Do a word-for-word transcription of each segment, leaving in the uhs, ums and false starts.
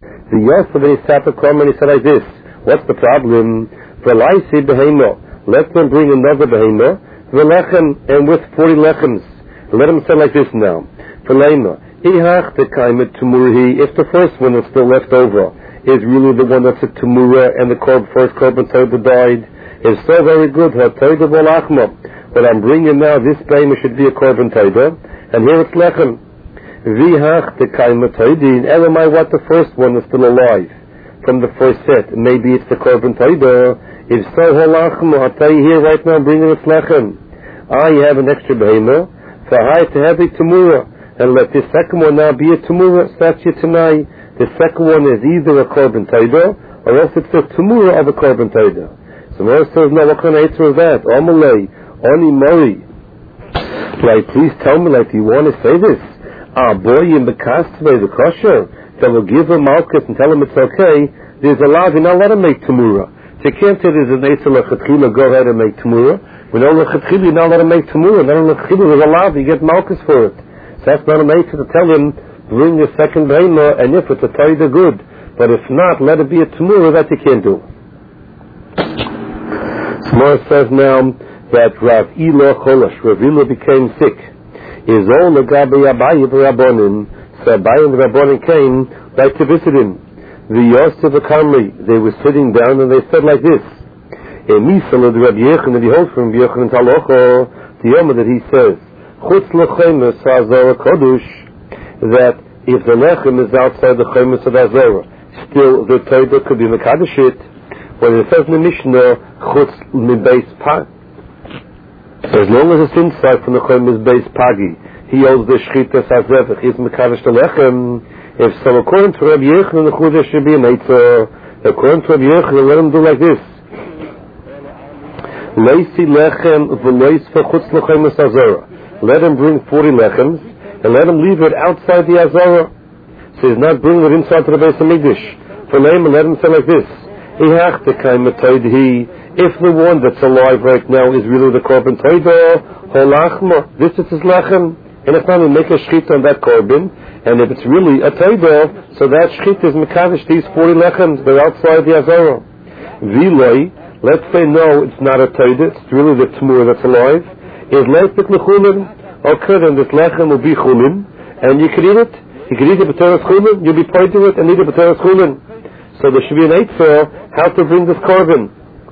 The Yosef and his Sapakrom, and he said like this, what's the problem? V'laisi behemo, let them bring another behemo, v'lechem, and with forty lechems. Let him say like this now. V'leima, ihach tekaimet tumurhi, if the first one that's still left over is really the one that's a tumura, and the korb, first korban toiba died, is so very good, ha-toiba v'lachma. But I'm bringing now, this behemo should be a korban toiba, and here it's lechem. Vihach tekaimet toidin, elamai what the first one is still alive from the first set. Maybe it's the korban toiba. If so, halachma, I'll tell you here right now, bring in its lechem. Ah, you have an extra behemo, fahai to have a tumura, and let this second one now be a tumura, satya tanai. The second one is either a korban toiba, or else it's a tumura of a korban toiba. So Moses says, no, what kind of answer is that? Amalei, oni mori. Like, please tell me, like, do you want to say this? Ah, boy, in the kastve, the kosher, that will give him malchus and tell him it's okay, there's a law, you're not allowed to make tumura. So you can't say there's an Eitzel Lechatchila, go ahead and make Tumura. We know Lechatchila, you're not allowed to make Tumura. Not Lechatchila, there's a lav, you get Malchus for it. So that's not an Eitzel to tell him, bring your second Behema, and if it's a Taida, good. But if not, let it be a Tumura, that you can't do. Smar says now that Rav Ila Cholash, Rav Ila became sick. Is all the Gabi Abayi Rabbonin, so Abayi and Rabbonin came, like to visit him. The Yosef Akamri, they were sitting down and they said like this. Emisal of the Rabbi Yechon, and he holds from Rabbi Yechon Talocho, the Yoma that he says, Chutz lechemes ha'azorah kodush, that if the lechem is outside the chemes of Azorah, still the Torah could be mekadeshit. When it says in the Mishnah, Chutz mibeis pag, as long as it's inside from the chemes beis pagi, he holds the shchitas hazevach, he's mekadesh the lechem. If so, according to Rabbi Yechon, the Chudah should be a Meitzah. According to Rabbi Yechon, let him do like this. Leisi lechem v'leis v'chutz lechem es-azorah. Let him bring forty lechems, and let him leave it outside the Azorah. So he's not bringing it inside to the Beis HaMikdash. For him, let him say like this. Ihach tekayim toidhi. If the one that's alive right now is really the korban toidah, holachma, this is his lechem. And it's not to make a shchita on that korban. And if it's really a toidah, so that shchita is mekadosh these forty lechems. They're outside the Azorah. Viloi, let's say no, it's not a toidah. It's really the tmur that's alive. Is leipik lechulin. Okay, then this lechem will be chulin, and you can eat it. You can eat it b'teres chulin. You'll be paid to it and eat it b'teres chulin. So there should be an eitzah how to bring this korban.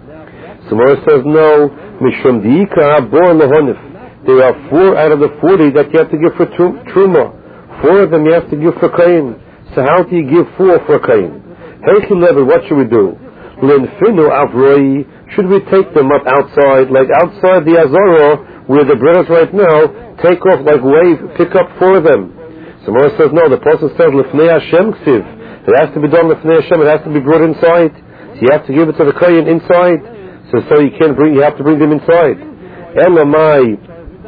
So Mora says no. Mishum diika bor lehonif. There are four out of the forty that you have to give for truma. Four of them you have to give for kain. So how do you give four for kain? Heichim level, what should we do? Linfinu avroi. Should we take them up outside, like outside the Azorah, where the bread is right now? Take off, like wave, pick up four of them. So Mora says no. The Apostle says lefnei Hashem ksiv. It has to be done lefnei Hashem. It has to be brought inside. So you have to give it to the kain inside. So so you can't bring. You have to bring them inside. Elamai.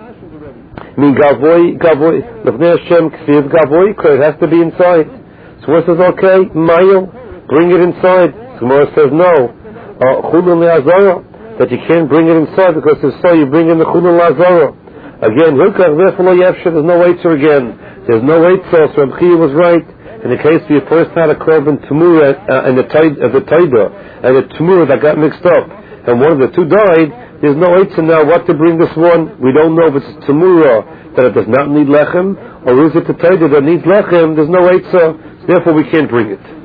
Mean gavoy, gavoy, lefnei Hashem ksiv gavoy. It has to be inside. So Mora says okay, mayo, bring it inside. So Mora says no. Chulun le'azorah, that you can't bring it inside because if so, you bring in the chulun le'azorah. Again, there's no weights again. There's no weights. So Reb Chia was right. In the case where you first had a korban tumura uh, and the taida, the taida and the tumura that got mixed up, and one of the two died, there's no weights in now what to bring this one. We don't know if it's tumura that it does not need lechem, or is it the taida that needs lechem. There's no weights, so therefore we can't bring it.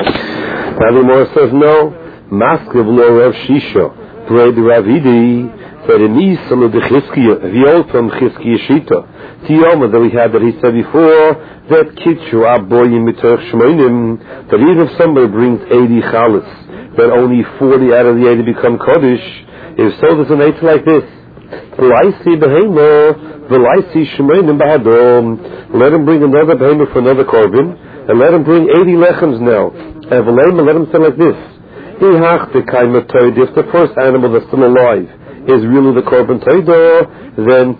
Now the Gemara says no. Maskiv lo Rav Shisha, Pray the Ravidi, that in Yisrael the Chizkiya, the from Chizkiya Shita, Tiyoma that we had that he said before, that Kitchu Aboyim Mitoch Shmoinim, that even if somebody brings eighty chalas, that only forty out of the eighty become Kodesh. If so, there's an eight like this. V'laisi behemo, v'laisi Shmoinim bahadom. Let him bring another behemo for another korban, and let him bring eighty lechems now. And v'leima, let him say like this. If the first animal that's still alive is really the korban toidah, then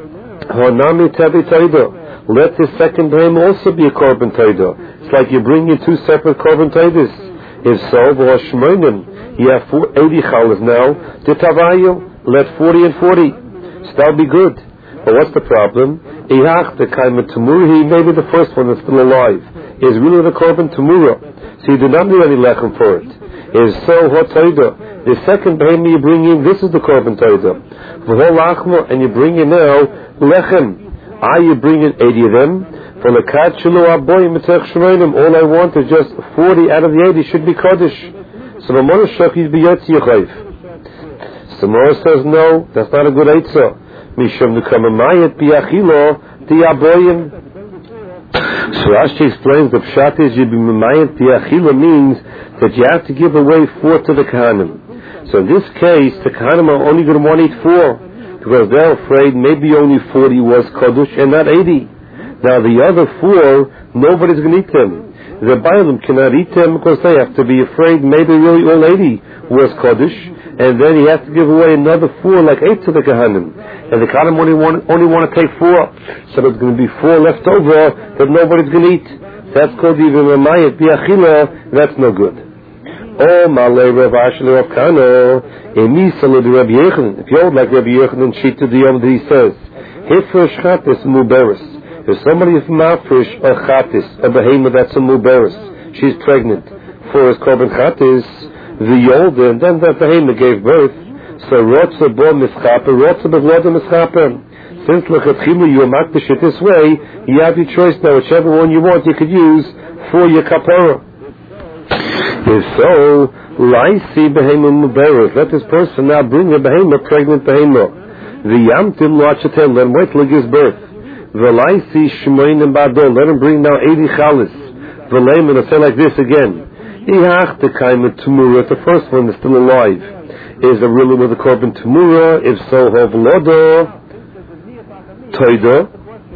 honami tevi toidah. Let the second time also be a korban toidah. It's like you bring in two separate korban toidahs. If so, v'hashmoinim, you have eighty chalas now. Ditavayu, let forty and forty. So that'll be good. But what's the problem? Ihach the kaima tamurhi, maybe the first one is still alive. is really the korban tamura. So you do not need any lechem for it. Is so hot toida. The second behema you bring in, this is the korban toida. V'hol lachma, and you bring in now lechem. I you bring in eighty of them. For the kat shilu aboyim mitech shmoinim. All I want is just forty out of the eighty should be kodesh. So the mother shachis biyotzi yachayv. Samora says no, that's not a good eitzah. Mishum nekamayet biyachilo diaboyim. So Rashi explains the pshat is yibimayet biyachilo means that you have to give away four to the kahanim. So in this case, the kahanim are only going to want to eat four because they're afraid maybe only forty was kodesh and not eighty. Now the other four, nobody's going to eat them. The Bailam cannot eat them because they have to be afraid maybe really all eighty was kodesh, and then he has to give away another four, like eight to the kahanim. And the kahanim only want, only want to take four, so there's going to be four left over that nobody's going to eat. That's called even Ramayat Biachila. That's no good. Oh, Malay Rav Ashli Rav Kano, Emisala de Rabbi Yechanan. If you would like Rabbi Yechanan, sheet to the Yom that he says, Hifresh Chatis Muberis. If somebody is mafresh a chatis, a behemoth that's a muberis, she's pregnant for his korban chatis, the yolda, and then that behemoth gave birth, so rotza bo mischaper, rotza bevloda mischaper. Since lechatchila you amakdish it this way, you have your choice now. Whichever one you want, you could use for your kapara. If so, laisi behemoth muberis. Let this person now bring a behemoth, pregnant behemoth. The yamtim loachatel, let him wait till he gives birth. V'laisi shmoinim badol. Let him bring now eighty chalis. V'leim, and I'll say like this again. Ihach tekayim tumura. The first one is still alive. Is a really with a korban tumura? If so, hovlodo toida.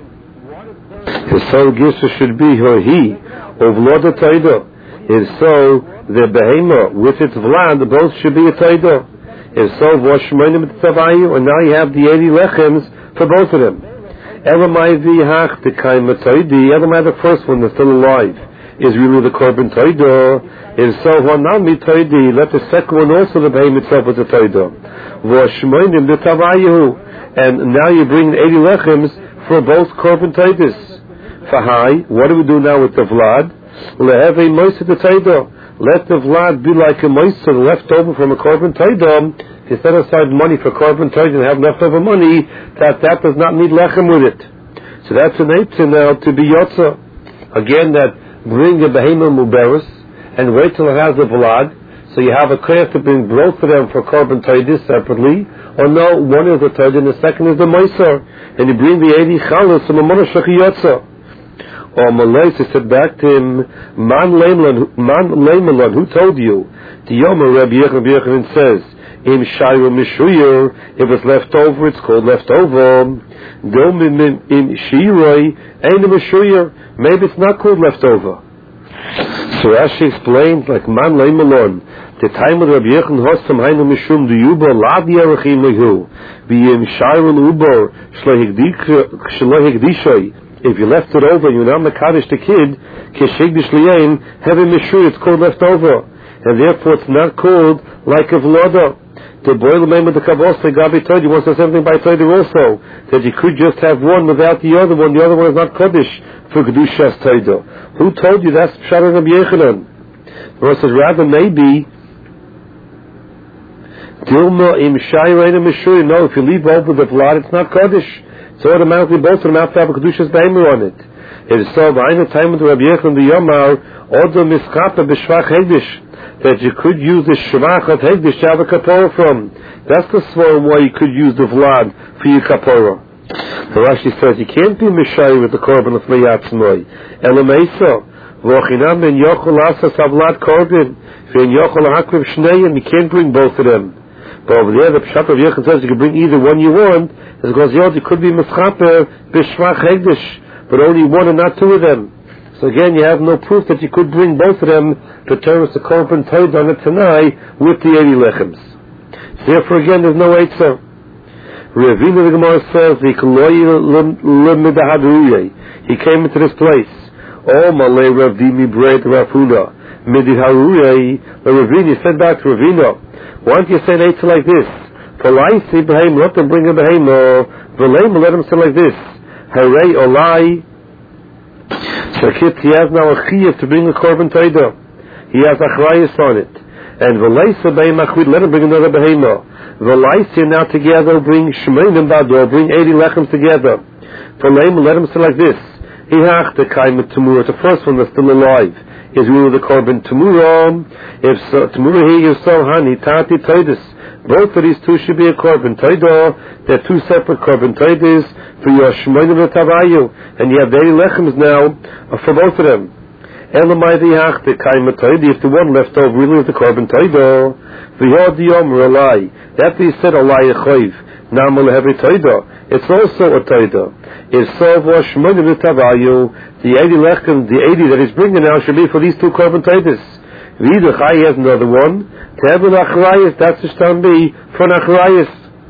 If so, gisha should be her he. Hovlodo toida. If so, the behema with its vlad, both should be a toida. If so, v'shmoinim t'avayu, and now you have the eighty lechems for both of them. Elamai v'hach tekayim toidi. Elamai, the first one that's still alive, is really the korban toida. If so, v'nami toidi. Let the second one also the behem itself with the toida. V'shmoinim t'avayu, and now you bring eighty lechems for both korban toidis. Fahai, what do we do now with the vlad? Le'heve moisa the toida. Let the vlad be like a moisa left over from a korban toida. If you set aside money for korban toida and have leftover money, that that does not need lechem with it. So that's an eitzah now to be yotza. Again, that bring a behemoth muberis and wait till it has the vlad. So you have a koyach to bring both of them for korban toida separately. Or no, one is the toida and the second is the moisa. And you bring the eighty chalas and the monashach yotza. Or Malaysia said back to him, Man Leimelan, who told you? The Yomer Rabbi Yechanan says, Im Shayru Mishuyur, if it's left over, it's called left over. Gomim in Shiroi, Ein Mishuyur, maybe it's not called left over. So Rashi explained, like Man Leimelan, the time of Rabbi Yechanan Hostam Hainu Mishum, the Yubo, Lav Yerachim Lehu, B'im Shayru Ubo, Shlehigdishoi. If you left it over, you now mekadosh the kid, keshigdish liyain, having mishur, it's called left over, and therefore it's not called like a vloda. The boil name of the kabos, the gabi told you wants to say something by Torah also, that you could just have one without the other one. The other one is not kodesh for kedushas Torah. Who told you that's pshat of Rabbi Yechanan? The Rosh says rather maybe dilma im shayrein mishur. No, if you leave over the blood, it's not kodesh. So automatically both of them have to have a kedushas behemoth on it. It is so by the time of the Rabbi Yechanan the Yomar order miskapa b'shvach hegdish, that you could use the shvach of hegdish to have a kapora from. That's the swarm why you could use the vlad for your kapora. The Rashi says you can't be mishayi with the korban of meyatzmoi. Elameisa v'ochinam ben yochol asas avlad korban v'en yochol hakriv shneiim. You can't bring both of them. But over there, the Pshat of Yechanan says you can bring either one you want. It's because you could be mischaper b'shvach hegdish, but only one and not two of them. So again, you have no proof that you could bring both of them to turn us the korban toid on it tonight with the eighty lechems. Therefore, again, there's no eitzah. Ravina the Gemara says the he came into this place. Oh, malay Rav Dimi bread Rafuna midi haruye. The Ravina said back to Ravina, why don't you say an eitzah like this? For laisi behem, let them bring a behem. V'leim, let them say like this. Harei olai So kid, he has now a chiyuv to bring a korban toida. He has achrayus on it. And v'leisa be'imachvid, let him bring another behema. V'leisa now together bring shmeinim bado, bring eighty lechems together. V'leim, let him say like this. He hach the kaimet tamura, the first one that's still alive. Is really the korban tamura. If so, tamura here is so honey, tati toidis. Both of these two should be a korban toida. They're two separate korban toidas for your shmeinim v'tavayu. And you have eighty lechems now for both of them. Elamai v'hach the kaimet toidi, if the one left over really is the korban toida. V'yod yomer alai. After he said alai yechoiv, namal heavy toida. It's also a toida. If so, v'shmeinim v'tavayu, the eighty lechem, the eighty that he's bringing now should be for these two korban toidas. V'yid chai has another one. Tevil achrayis, that's the shtam be for an achrayis.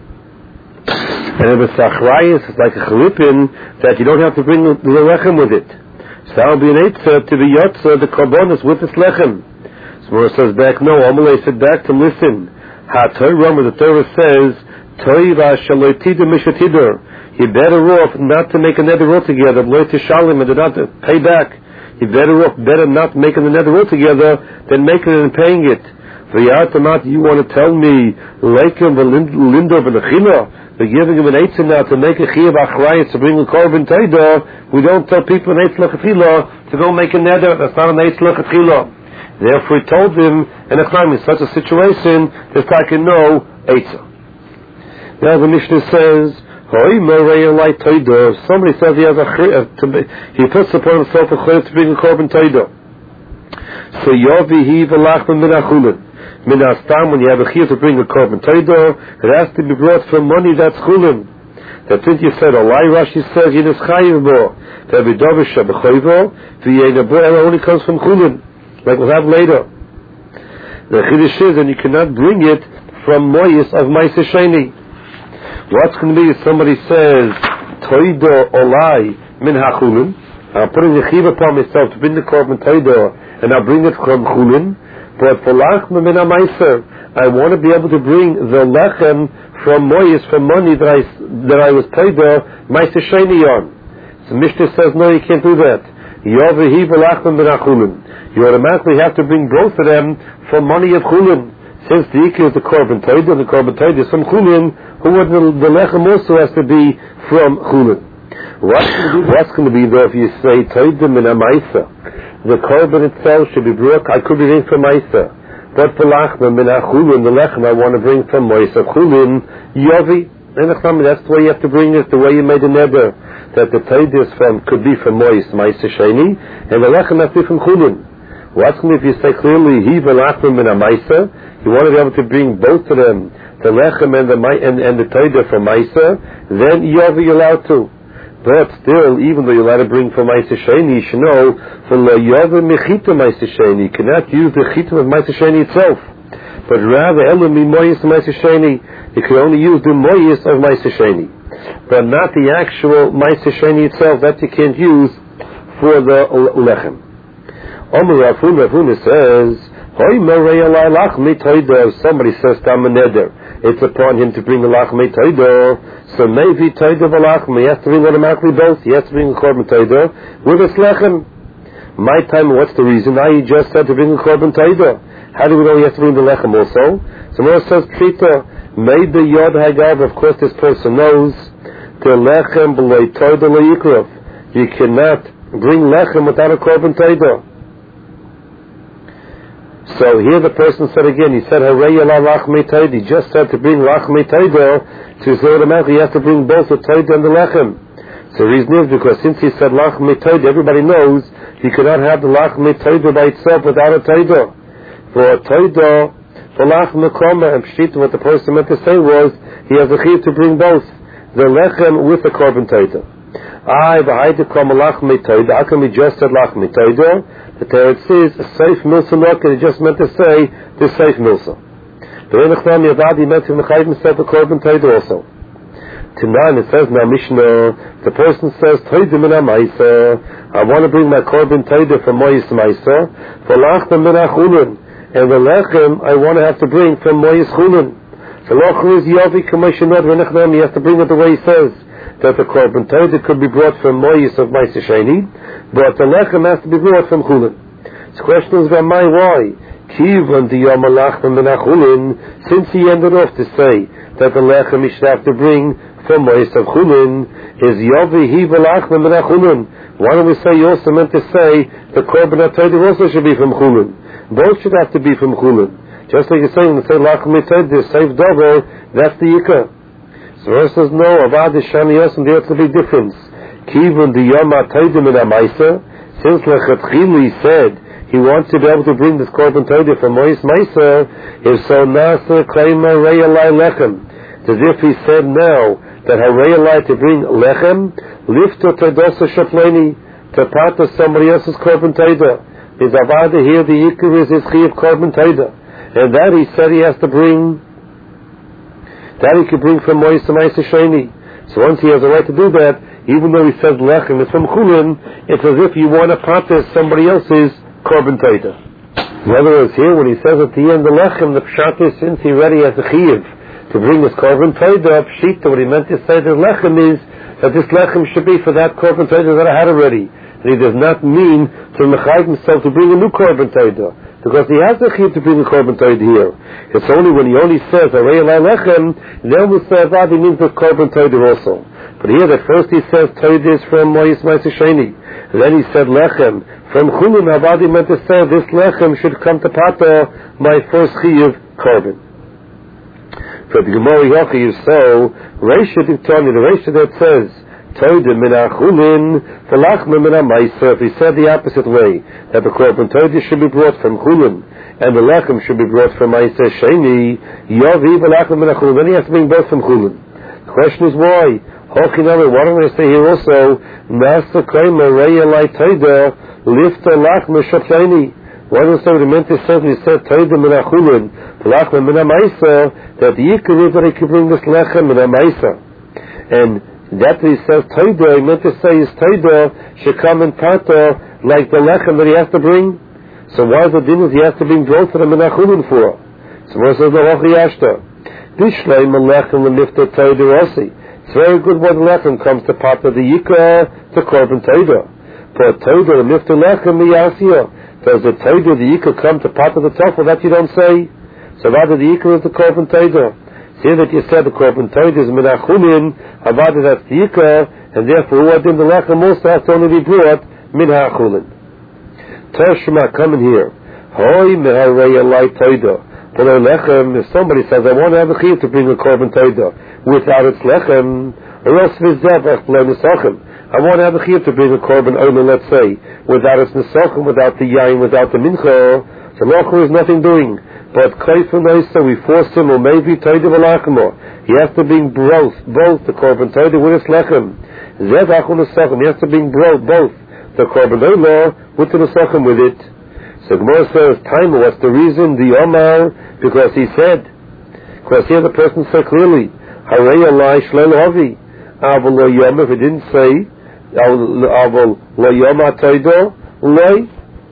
And if it's achrayis, it's like a chalipin that you don't have to bring the lechem with it. So that will be an eitzah to be yotza, the korbanos with this lechem. So it says back, no, Amalei said back to listen. Ha-Torah, where the Torah says, Toiva shaloitidu mishatidur. You're better off not to make a nether altogether, loy tishalim, and not to pay back. You're better off, better not making the nether altogether than making it and paying it. V'yatamat, you want to tell me, leikim v'lindo v'nechila, they're giving him an eitzah now to make a chiyuv achrayis to bring a korban toida. We don't tell people an eitzah lechatchila to go make a nether. That's not an eitzah lechatchila. Therefore, he told him, and in such a situation, there's like no eitzah. Now the Mishnah says, somebody says he has a he puts upon himself a chiyuv to bring a korban toida. So yovihi v'lachman min achulin. Min astam, when you have a chiyuv to bring a korban toida, it has to be brought from money that's chulin. That since you said, Olai Rashi says, Yinis chayiv bo, v'avidovish shabechoivo, v'yena bo, it only comes from chulin, like we'll have later. The chiddush is, and you cannot bring it from moyis of ma'aseh sheni. What's going to be if somebody says, Toido Olai min hachulin, I'm putting the chiyuv upon myself to bring the korban toida, and I'll bring it from chulin, but for lachma min ha'maiser, I want to be able to bring the lechem from moyis, from money that I, that I was paid there, ma'aseh sheni on. So Mishnah says, no, you can't do that. Yovehi v'lachma min hachulin. You automatically have to bring both of them from money of chulin. Since the ikar is the korban toida, the korban toida is from chulin, who would the, the lechem also has to be from chulin. What's going to be, what's going to be though if you say toida min ha'maiser? The korban itself should be brought, I could be bringing from maiser. But for lachma min ha'chulin, the lechem I want to bring from maiser chulin, yovi. And that's the way you have to bring it, the way you made a neder. That the toida is from, could be from mois, ma'aseh sheni, and the lechem has to be from chulin. What's going to be if you say clearly, he v'lachma min ha'maiser? You want to be able to bring both of them, the lechem and the and, and the toida from maiser, then yovi you're allowed to. But still, even though you're allowed to bring from ma'aseh sheni, you should know, for lo yovi mechita ma'aseh sheni, you cannot use the chitim of ma'aseh sheni itself. But rather, elu mi moyis ma'aseh sheni, you can only use the moyis of ma'aseh sheni. But not the actual ma'aseh sheni itself, that you can't use for the lechem. Omer Rafun, Rafun says, somebody says tam neder, it's upon him to bring a lachmei toida. So maybe toida v'lachmei, he has to bring automatically both. He has to bring a korban toida with a lechem. My time, what's the reason? I just said to bring a korban toida. How do we know he has to bring the lechem also? So Moshe says pshita, maybe yod hagav. Of course, this person knows the lechem b'loy toida lo yikrav. You cannot bring lechem without a korban toida. So here the person said again, he said, Harei ala lachmei toida. He just said to bring lachmei toida, to say automatically he has to bring both the toida and the lechem. So the reason is because since he said lachmei toida, everybody knows he cannot have the lachmei toida by itself without a toida. For a toida, for lachmei koma, and pshita, what the person meant to say was, he has a chiyuv to bring both, the lechem with the korban toida. I, v'hayde koma lachmei toida, how come he just said lachmei toida? The Torah says, safe milsa look, and he just meant to say, the safe milsa. The Renachman Yavad, he meant to mechayiv himself a korban toida also. Tonight it says now Mishnah, the person says, toida min ha'maiser, I want to bring my korban toida from moyis maiser, for lachma min ha'chulin, and the lechem I want to have to bring from moyis chulin. The lochel is yovi k'moshe nod Renachman, he has to bring it the way he says. that the Korban Todah could be brought from Moyis of Ma'aseh Sheni, but the Lechem has to be brought from Chulin. The question is about my why. Kivan the Yom Lachem min Chulin, since he ended off to say that the Lechem he should have to bring from Moyis of Chulin, is Yovi Hiva Lachem min Chulin. Why don't we say he also meant to say the Korban Todah also should be from Chulin? Both should have to be from Chulin. Just like you're saying, let's say Lachem Todah, safe double, that's the Yikah. So Rav says, no, Avad Shani Yosem, there's a big difference. Kivan the Yom Todah min Ma'aseh, since Lechatchila he said he wants to be able to bring this Korban Todah from Mois Ma'aseh, if so Nasa Kleima Reyalai Lechem. It's as if he said now that Hareyalai to bring Lechem, Lifto Todosa Shapleni, to part of somebody else's Korban Todah. Is Avada here the Yikar is his Chi of Korban Todah. And that he said he has to bring, that he could bring from Mois Ma'aseh Sheni. So once he has a right to do that, even though he says Lechem is from Chulin, it's as if you want to part of somebody else's Korban Todah. In other words, here when he says at the end the Lechem, the Pshat is since he already has a Chiyuv to bring his Korban Todah, Pshita, what he meant to say that Lechem is that this Lechem should be for that Korban Todah that I had already. And he does not mean to mechayiv himself to bring a new Korban Todah, because he has the Chiyuv to bring a Korban Todah here. It's only when he only says Arei Elai Lechem, then we say that he means the Korban Todah also. But here, at first he says Todah is from Mois Ma'aseh Sheni, and then he said Lechem from Chulin. Avadi meant to say this Lechem should come to Pata, my first Chiyuv Korban. For the Gemara Yochi is so Reisha Diktani, the Reisha that says Todah min Chulin, the Lachma min Ma'aseh. If he said the opposite way, that the Korban Todah should be brought from Chulin and the Lechem should be brought from Ma'aseh Sheni, Yovi the Lachma min Chulin, then he has to bring both from Chulin. The question is why? Hochinami, what am I going to say here also? Master Kramer Reyalai Todah Lifta Lachma Shapleni. What was the meant to say when he said Todah min Chulin, Lachma min Ma'aseh, that the Yikar is that he could bring this Lechem min Ma'aseh. And that he says Todah, he meant to say his Todah should come in Pata like the Lechem that he has to bring. So why is the din he has to bring both of them min Chulin for? So what says the Hochi Ashta? Dishleim Lechem Lifta Todah Rossi. It's very good when the Lechem comes to Pata the Yikar to Korban Todah. For Todah, the Lifta Lechem Miyasiyah. Does the Todah, the Yikar, come to part of the Tofel? That you don't say. So rather the Yikar is the Korban Todah. See that you said the Korban Todah is min Chulin, Avada that's the Yikar, and therefore who in the Lechem also has to only be brought min Chulin. Tashma, come in here. Hoi meharei Elai Todah. For the Lechem, if somebody says, I want to have a Chiyuv to bring a Korban Todah without its Lechem, or else v'zevach b'lo nisachim. I want to have a Chiyuv to bring a Korban Olah, let's say, without its Nesachim, without the Yain, without the Mincha, so Lochur is nothing doing. But Kaifun Oisa, we force him, or maybe Todah v'lachmo. He has to bring both, both the Korban Todah with its Lechem. Zevach u'Nesachim, he has to bring both, both the Korban Olah with the Nesachim with it. So Gemara says, time, what's the reason? The Omar, because he said, because here the person said clearly, Harei Elai Shlel Havi. Aval lo yom, if it didn't say, Aval lo yom ha-todah, loi.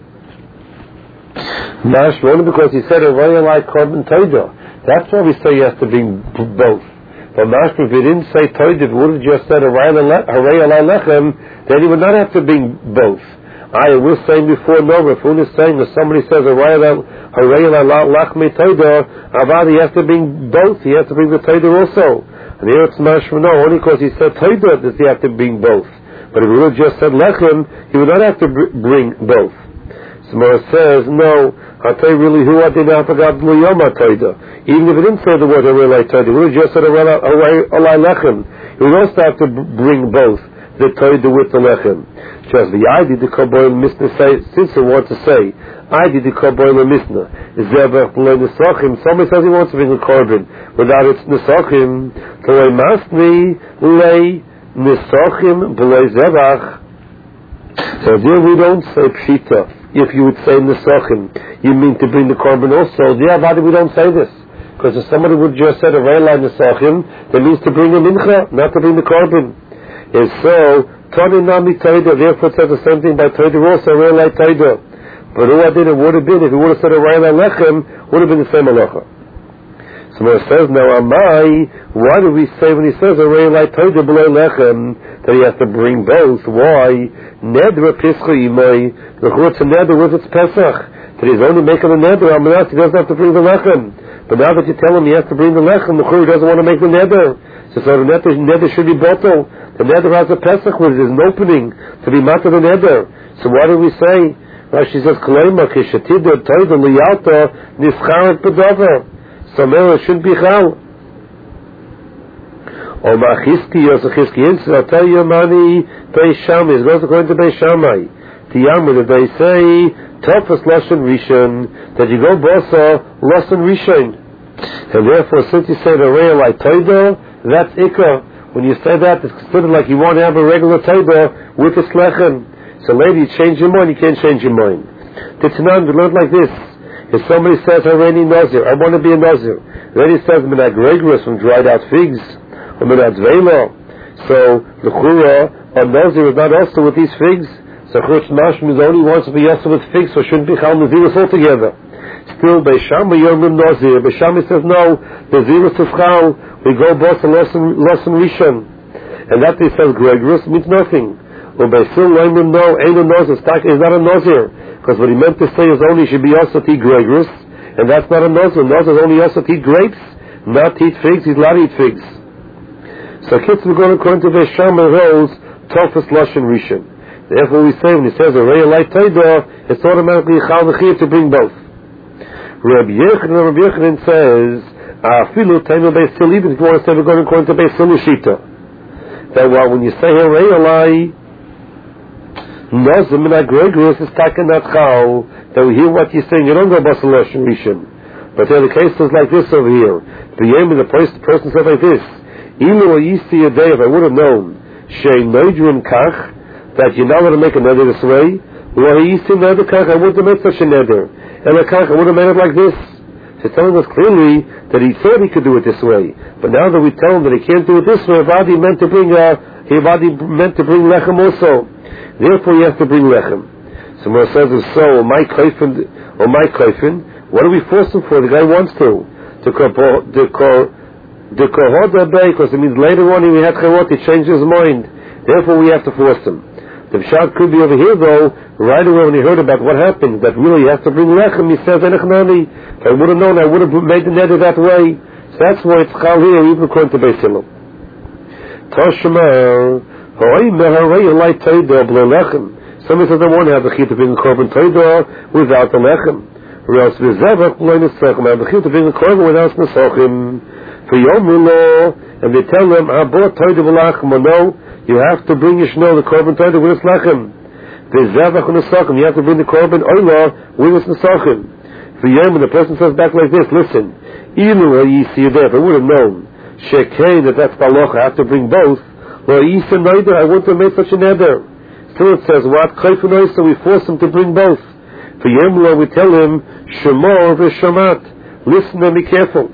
Mash, only because he said Harei Elai Korban Todah. That's why we say he has to bring both. But Mash, if he didn't say Todah, if he would have just said Harei Elai Lechem, then he would not have to bring both. I was saying before, no, Rafun is saying that somebody says Harei Elai Lachmi Todah, Avad, he has to bring both, he has to bring the Todah also. And here it's mashma, no, only because he said Todah does he have to bring both. But if he would have just said Lechem, he would not have to br- bring both. Samara says, no, I'll tell you really who I did not forget Yom Todah. Even if he didn't say the word Harei Elai Todah, he would have just said Harei Elai Lechem. He would also have to bring both, the Todah with the Lechem. Just the I did the Kaboil Misna say, since he wants to say, I did the Kaboil Misna. Zebach B'lei Nesachim. Somebody says he wants to bring a Korban without its Nesachim. T'lei Masni Lei Nesachim B'lei Zebach. So there we don't say Pshita. If you would say Nesachim, you mean to bring the Korban also. There, why do we don't say this? Because if somebody would just say a Rei Nesachim, that means to bring a Mincha, not to bring the Korban. If so, Tani Nami Todah, therefore it says the same thing by Todah also, Rei Elai Todah. But who I did it would have been, if he would have said a Rei Elai Lechem, would have been the same halacha. So it says now, Amai, why do we say when he says Arei Toida B'lei Lechem that he has to bring both? Why? Nedra Pischa Imai, the Chur's a Nedra with its Pesach. That he's only making a Nedra, Amanas, he doesn't have to bring the Lechem. But now that you tell him he has to bring the Lechem, the Chur doesn't want to make the Nedra. So, so the Nedra, Nedra should be bottled. The Nedra has a Pesach with it, there's an opening to be matter the Nedra. So why do we say? Rashi says, K'leima, Kishatida, Toida, Liyalta, Nischaret B'dover. So now it shouldn't be chal. Or ma'chiski yosef chiski insa. I'll tell you, mani Beis Shammai. It goes according to Beis Shammai. Tiyamu that they say tofas lashon rishon, that you go bosa lashon rishon, and therefore since you say the real like toida, that's ikka. When you say that, it's considered like you want to have a regular toida with a slechem. So later you change your mind, you can't change your mind. The Tanan we learned like this. If somebody says, Hareni Nazir, I want to be a Nazir, then he says, Minag Regris from dried out figs, or Minag Zvela. So, the Chura, a Nazir is not also with these figs. So, Church Mashim is only wants to be also with figs, so shouldn't be Chal Naziris altogether. Still, Beis Shammai Yomim Nazir. Beis Shammai says, no, Naziris is Chal, we go both and Losson Rishon. And that he says, Gregorus means nothing. Or Beis Sil Yomim no, Ain't a Nazir, is not a Nazir. Because what he meant to say is only should be also to eat gregorus, and that's not a nozir. Nozir is only also to eat grapes, not to eat figs. He's allowed to eat figs. So kids we're going according to Beis Shammai rules, tofas lashon rishon. Therefore we say when he says a real light taida, it's automatically chal v'chiv to bring both. Rabbi Yochanan, Rabbi Yochanan says, afilu tainu Beis Hillel, even if you want to say we're going according to Beis Hillel shita, that well, when you say a real light Nazir Minag Gregorus is taken that chal, that we hear what you're saying, you don't go basal lashon rishon. But there are cases like this over here. The yem the person, the person said like this, Ilu Yisi a day, if I would have known, Shei Noidrin Kach, that you're not going to make a nether this way, Lo Yisi Nether Kach, I wouldn't have made such a nether. And a Kach, I would have made it like this. He's telling us clearly that he thought he could do it this way. But now that we tell him that he can't do it this way, Vadi meant to bring a, he Vadi meant to bring Lechem also. Therefore, you have to bring lechem. Someone says, if so, my kaifin, or my kaifin, what do we force him for? The guy wants to. To the kohoda bay, because it means later on he had chayot, he changed his mind. Therefore, we have to force him. The pshat could be over here, though, right away when he heard about what happened, that really he has to bring lechem, he says, enechnani. If I would have known, I would have made the nether that way. So that's why it's chal here, even according to Beis Hillel. Toshma. Somebody says, I want to have the chiyuv to bring a korban toida without the lechem. Or else v'zevach b'lo nesachim. I have the chiyuv to bring a korban without nesachim. For yomru lo, and they tell them, Abor toida v'lachem. No, you have to bring yishno the korban toida with its lechem. V'zevach nesachim. You have to bring the korban oila with its nesachim. For yom, and the person says back like this, listen, ilu ha'yisi yedeh, if I would have known, shekein, that that's balocha, I have to bring both. Well, Yisa neither, I wouldn't have made such a nether. Still it says, what? Kaifun so we force him to bring both. For Yemla, we tell him, Shemor v'shamat. Listen and be careful.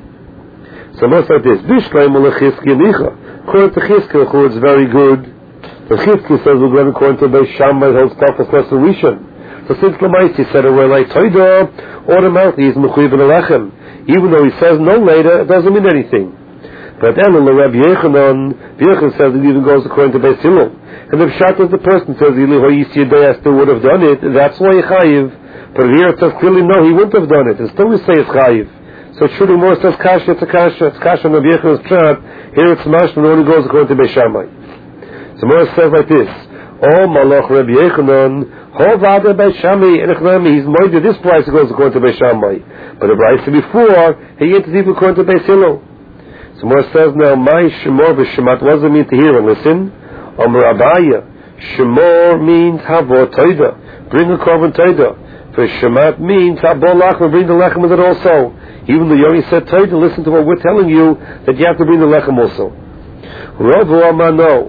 So much like this. Bishleim l'chizki nicha. According to Chizki, it's very good. The Chizki says we're going according to Beis Shammai, holds toughest lesson rishon. So since Lamaisi said a way like Toida, automatically he's mechuyev in a lechem. Even though he says no later, it doesn't mean anything. But then the Rabbi Yochanan, Yochanan says it even goes according to Beis Hillel. And if Pshat is the person says, Ilu ha'yisi yedei, I still would have done it, that's why he chayiv. But here it says clearly, no, he wouldn't have done it. And still we say it's chayiv. So truly more says kasha, it's a kasha, it's kasha on Rabbi Yochanan's Pshat. Here it's mashman, it only goes according to Beis Shammai. So more says like this, Oh, Malach Rabbi Yochanan, Ho vada Beis Shammai, and he's moided this price goes according to Beis Shammai. But the price before, he ain't even according to Beis Hillel. So more says now, my shemor v'shemat, what does it mean to hear and listen? Amar Abaya, shemor means havo toida, bring a korban toida. For shemat means habo lachem, bring the lechem with it also. Even though you only said toida, listen to what we're telling you, that you have to bring the lechem also. Rovu amano,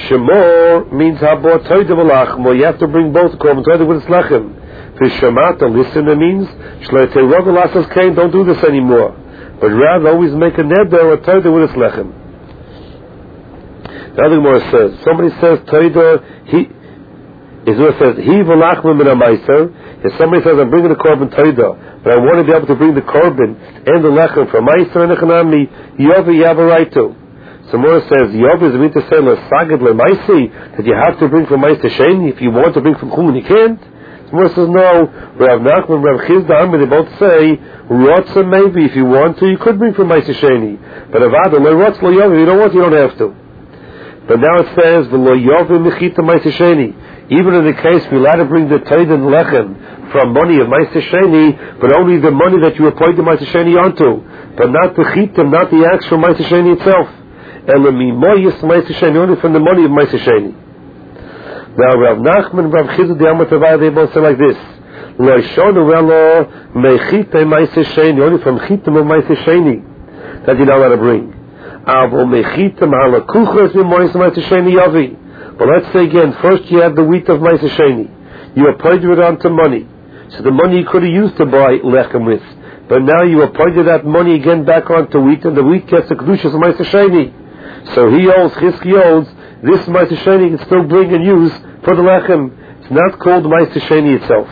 shemor means habo toida v'lachem, or you have to bring both the korban toida with its lechem. For shemat, the listener means, shleite rovu lasas kain, don't do this anymore. But rather always make a neder or a toida with its lechem. The other Gemara says, somebody says toida, he Israel says, He v'lachma min ha-maiser. If somebody says, I'm bringing the korban toida, but I want to be able to bring the korban and the lechem from maiser and echanami, yovi, you have a right to. So Mora says, yovi is mean to say, l'sagid le-maisi, that you have to bring from maiser sheni. If you want to bring from chulin, you can't. So Mora says, no. Rav Nachman, Rav Chizda, they both say, rotza maybe, if you want to, you could bring from maiser sheni. But avada, le-rotz lo-yovi, you don't want, you don't have to. But now it says, v'lo yovi mechita maiser sheni. Even in the case we're allowed to bring the Toid and Lechem from money of Meister Sheni, but only the money that you appoint the Meister Sheni onto, but not the Chitim, not the actual Meister Sheni itself. Elamimoyis Meister Sheni, only from the money of Meister Sheni. Now Rav Nachman and Rav Chizud the Amatavai, they both say like this: Lo Shonu Velo Mechite Meister Sheni, only from Chitim of Meister Sheni that you're not allowed to bring. Avo Mechitim Halakuchas Mimoyis Meister Sheni Yavi. But let's say again, first you have the wheat of Meiser Sheni. You appointed it onto money. So the money you could have used to buy lechem with. But now you appointed that money again back onto wheat, and the wheat gets the kedushas of Meiser Sheni. So he owes, Chizki owes, this Meiser Sheni can still bring and use for the lechem. It's not called Meiser Sheni itself.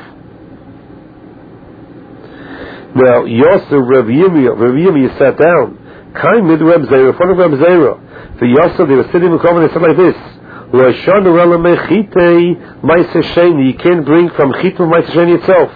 Now, Yosef, Rav Yirmiyah, Rav Yirmiyah sat down. Kaim mid Reb Zera, in front of Reb Zera. For Yosef, they were sitting in the corner, they said like this: You can't bring from Chita Meiser Sheni itself.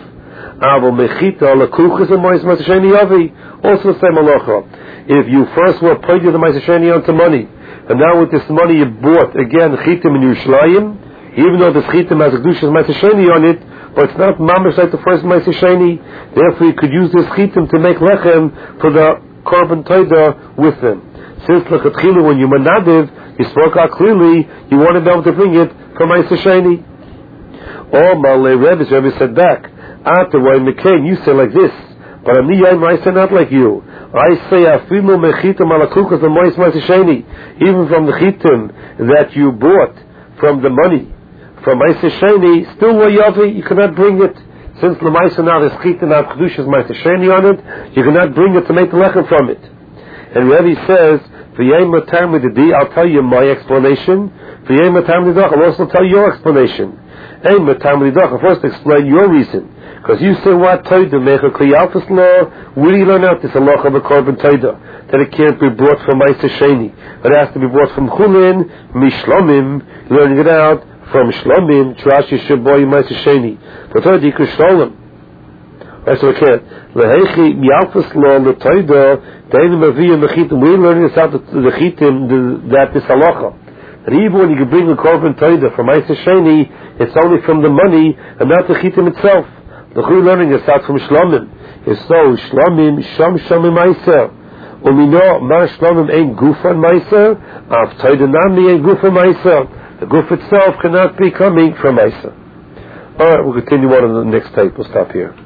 Also the same halacha. If you first were appointed the Meiser Sheni onto money, and now with this money you bought again Chitim in Yerushalayim, even though this Chitim has a Kedushas Meiser Sheni on it, but it's not mamish like the first Meiser Sheni, therefore you could use this Chitim to make lechem for the korban toida with them. Since l'chatchila when you manadiv, you spoke out clearly, you want to be able to bring it from Meiser Sheni. Or Malay Rebbe, Rebbe said back, after why McCain, you say like this, but I say not like you. I say afilu mechitim alakukas the Mois Meiser Sheni, even from the chitim that you bought from the money from Meiser Sheni, still wayavi, you cannot bring it. Since the Meiser now is chitim now kedushas Meiser Sheni on it, you cannot bring it to make the lechem from it. And Rebbe says, I'll tell you my explanation. I'll also tell you your explanation. I'll first explain your reason. Because you say what Toida make a Kliyalfas law, where do you learn out this halacha of a korban Toida? That it can't be brought from Meiser Sheni. It has to be brought from Chulin, Mishlomim, learning it out from Shlomim, Trashi Shaboy Meiser Sheni. But Toida you can Shlomim. Right, so we can't. Lehechi Mialfas law, the Toida, we're learning this out the, the chitim that this halacha. That even when you can bring the korban toida from Meiser Sheni, it's only from the money and not the chitim itself. The we're learning this out from Shlomim. If so, Shlomim Sham Shamim Meiser. Umino Ma Shlomim ain't gufan Meiser. Av toida nami ain't gufan Meiser. The guf itself cannot be coming from Meiser. All right, we'll continue on in the next tape. We'll stop here.